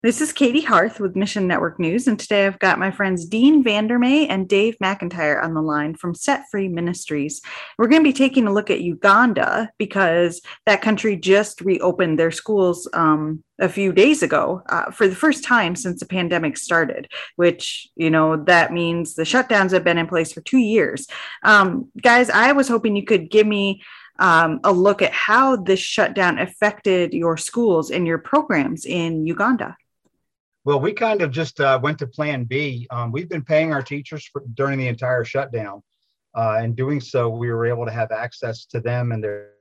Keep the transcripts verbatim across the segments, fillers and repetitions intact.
This is Katie Harth with Mission Network News, and today I've got my friends Dean Vandermay and Dave McIntyre on the line from Set Free Ministries. We're going to be taking a look at Uganda because that country just reopened their schools um, a few days ago uh, for the first time since the pandemic started, which, you know, that means the shutdowns have been in place for two years. Um, guys, I was hoping you could give me um, a look at how this shutdown affected your schools and your programs in Uganda. Well, we kind of just uh, went to Plan B. Um, we've been paying our teachers for, during the entire shutdown. Uh, and doing so, we were able to have access to them and their,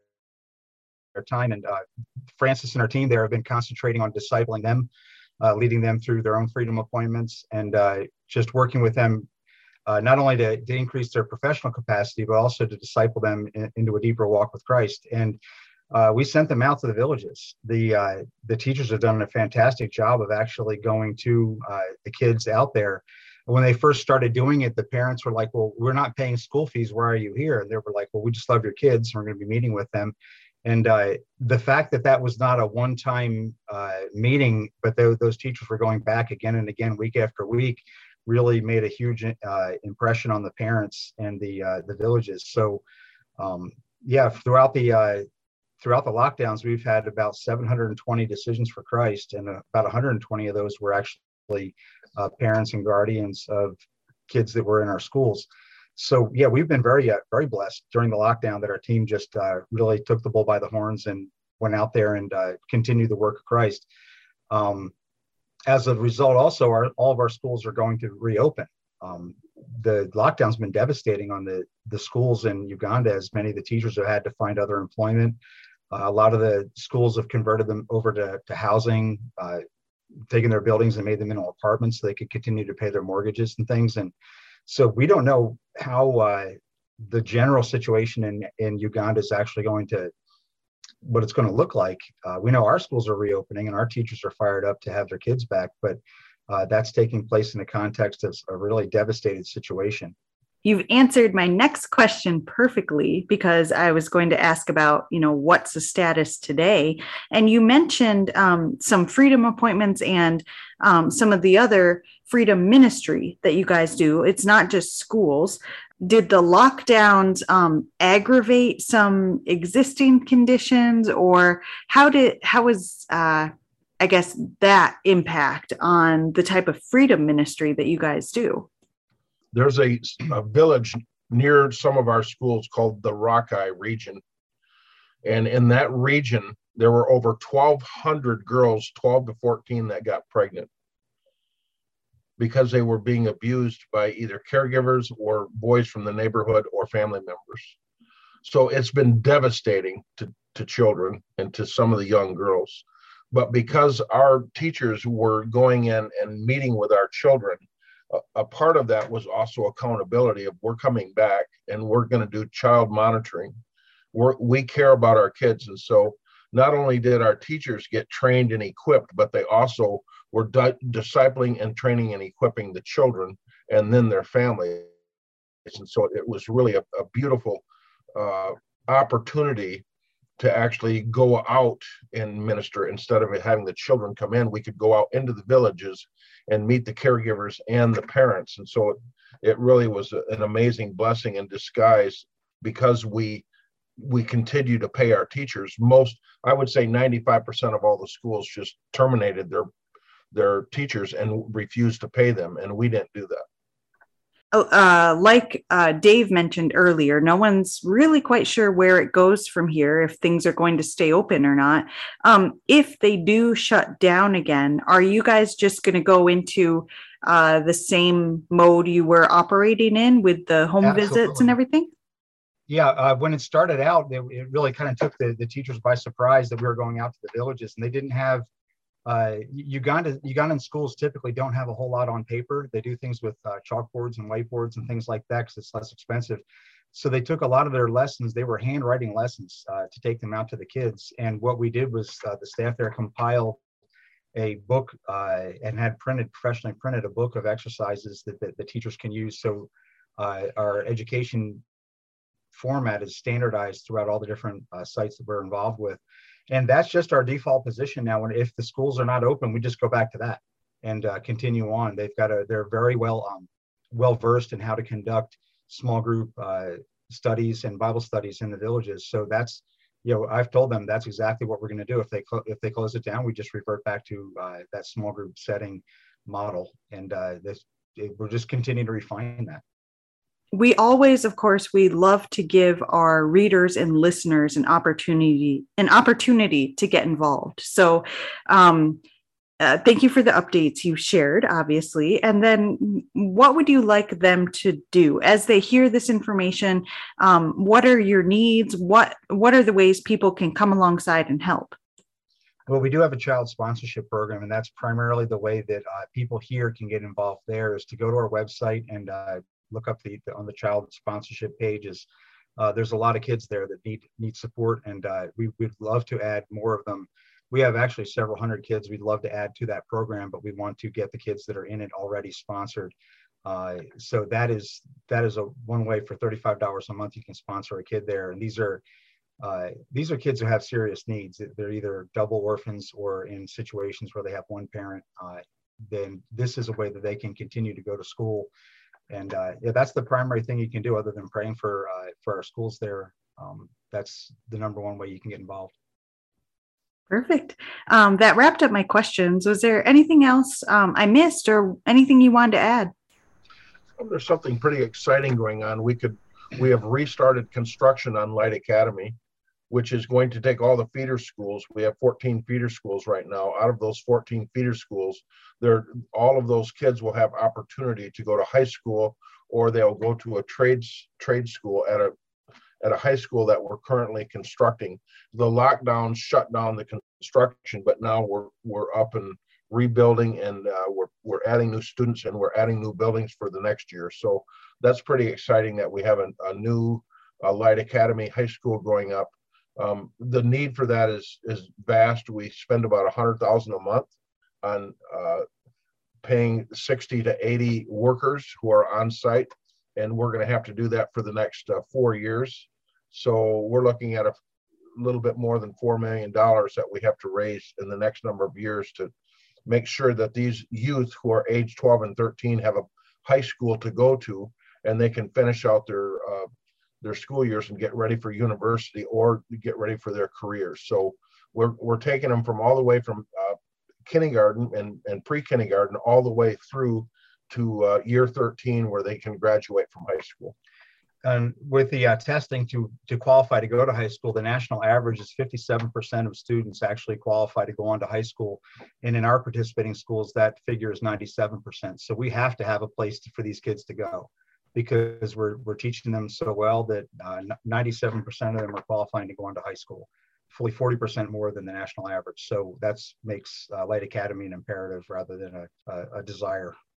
their time. And uh, Francis and our team there have been concentrating on discipling them, uh, leading them through their own freedom appointments, and uh, just working with them uh, not only to, to increase their professional capacity, but also to disciple them in, into a deeper walk with Christ. And Uh, we sent them out to the villages. The uh, the teachers have done a fantastic job of actually going to uh, the kids out there. When they first started doing it, the parents were like, "Well, we're not paying school fees. Why are you here?" And they were like, "Well, we just love your kids, and we're going to be meeting with them." And uh, the fact that that was not a one-time uh, meeting, but th- those teachers were going back again and again, week after week, really made a huge uh, impression on the parents and the uh, the villages. So, um, yeah, throughout the uh, Throughout the lockdowns, we've had about seven hundred twenty decisions for Christ, and about one hundred twenty of those were actually uh, parents and guardians of kids that were in our schools. So, yeah, we've been very, uh, very blessed during the lockdown that our team just uh, really took the bull by the horns and went out there and uh, continued the work of Christ. Um, as a result, also, our, all of our schools are going to reopen. Um, the lockdown's been devastating on the, the schools in Uganda, as many of the teachers have had to find other employment. Uh, a lot of the schools have converted them over to, to housing, uh, taken their buildings and made them into apartments so they could continue to pay their mortgages and things. And so we don't know how uh, the general situation in, in Uganda is actually going to, what it's going to look like. Uh, we know our schools are reopening and our teachers are fired up to have their kids back, but uh, that's taking place in the context of a really devastated situation. You've answered my next question perfectly, because I was going to ask about, you know, what's the status today? And you mentioned um, some freedom appointments and um, some of the other freedom ministry that you guys do. It's not just schools. Did the lockdowns um, aggravate some existing conditions, or how did, how was, uh, I guess, that impact on the type of freedom ministry that you guys do? There's a, a village near some of our schools called the Rakai region. And in that region, there were over twelve hundred girls, twelve to fourteen, that got pregnant because they were being abused by either caregivers or boys from the neighborhood or family members. So it's been devastating to, to children and to some of the young girls. But because our teachers were going in and meeting with our children, a part of that was also accountability of, we're coming back and we're going to do child monitoring. We're, we care about our kids. And so not only did our teachers get trained and equipped, but they also were di- discipling and training and equipping the children and then their families. And so it was really a, a beautiful uh, opportunity to actually go out and minister. Instead of having the children come in, we could go out into the villages and meet the caregivers and the parents. And so it, it really was an amazing blessing in disguise, because we we continue to pay our teachers. Most, I would say ninety-five percent of all the schools just terminated their their teachers and refused to pay them, and we didn't do that. Oh, uh, like uh, Dave mentioned earlier, no one's really quite sure where it goes from here, if things are going to stay open or not. Um, if they do shut down again, are you guys just going to go into uh, the same mode you were operating in with the home Absolutely. visits and everything? Yeah, uh, when it started out, it, it really kind of took the, the teachers by surprise that we were going out to the villages, and they didn't have Uh, Uganda, Ugandan schools typically don't have a whole lot on paper. They do things with uh, chalkboards and whiteboards and things like that because it's less expensive. So they took a lot of their lessons. They were handwriting lessons uh, to take them out to the kids. And what we did was uh, the staff there compiled a book uh, and had printed, professionally printed a book of exercises that, that the teachers can use. So uh, our education format is standardized throughout all the different uh, sites that we're involved with. And that's just our default position now. When if the schools are not open, we just go back to that and uh, continue on. They've got a they're very well um, well versed in how to conduct small group uh, studies and Bible studies in the villages. So that's, you know, I've told them that's exactly what we're going to do. If they cl- if they close it down, we just revert back to uh, that small group setting model, and uh, this it, we'll just continue to refine that. We always, of course, we love to give our readers and listeners an opportunity, an opportunity to get involved. So, um, uh, thank you for the updates you shared, obviously. And then, what would you like them to do as they hear this information? Um, what are your needs? What What are the ways people can come alongside and help? Well, we do have a child sponsorship program, and that's primarily the way that uh, people here can get involved. There is to go to our website and uh, look up the, the on the child sponsorship pages. Uh, there's a lot of kids there that need need support, and uh, we would love to add more of them. We have actually several hundred kids we'd love to add to that program, but we want to get the kids that are in it already sponsored. Uh, so that is that is a one way. For thirty-five dollars a month, you can sponsor a kid there, and these are uh, these are kids who have serious needs. They're either double orphans or in situations where they have one parent. Uh, then this is a way that they can continue to go to school. And uh, yeah, that's the primary thing you can do other than praying for uh, for our schools there. Um, that's the number one way you can get involved. Perfect. Um, that wrapped up my questions. Was there anything else um, I missed or anything you wanted to add? Well, there's something pretty exciting going on. We could, we have restarted construction on Light Academy, which is going to take all the feeder schools. We have fourteen feeder schools right now. Out of those fourteen feeder schools, there, all of those kids will have opportunity to go to high school, or they'll go to a trades trade school at a at a high school that we're currently constructing. The lockdown shut down the construction, but now we're we're up and rebuilding, and uh, we're we're adding new students, and we're adding new buildings for the next year. So that's pretty exciting that we have a, a new uh, Light Academy high school going up. Um, the need for that is is vast. We spend about a hundred thousand a month on uh, paying sixty to eighty workers who are on site, and we're going to have to do that for the next uh, four years. So we're looking at a little bit more than four million dollars that we have to raise in the next number of years to make sure that these youth who are age twelve and thirteen have a high school to go to, and they can finish out their uh, their school years and get ready for university or get ready for their careers. So we're we're taking them from all the way from uh, kindergarten and, and pre-kindergarten all the way through to uh, year thirteen, where they can graduate from high school. And with the uh, testing to to qualify to go to high school, the national average is fifty-seven percent of students actually qualify to go on to high school. And in our participating schools, that figure is ninety-seven percent. So we have to have a place to, for these kids to go, because we're we're teaching them so well that uh, ninety-seven percent of them are qualifying to go on to high school, fully forty percent more than the national average. So that's makes uh, Light Academy an imperative rather than a, a, a desire.